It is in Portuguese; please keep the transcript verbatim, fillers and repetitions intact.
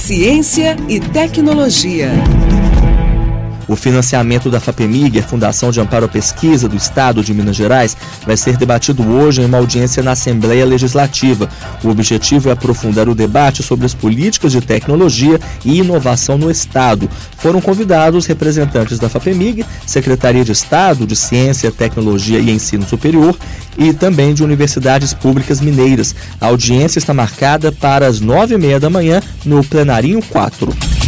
Ciência e tecnologia. O financiamento da FAPEMIG, a Fundação de Amparo à Pesquisa do Estado de Minas Gerais, vai ser debatido hoje em uma audiência na Assembleia Legislativa. O objetivo é aprofundar o debate sobre as políticas de tecnologia e inovação no Estado. Foram convidados representantes da FAPEMIG, Secretaria de Estado de Ciência, Tecnologia e Ensino Superior e também de universidades públicas mineiras. A audiência está marcada para as nove e meia da manhã no Plenarinho quatro.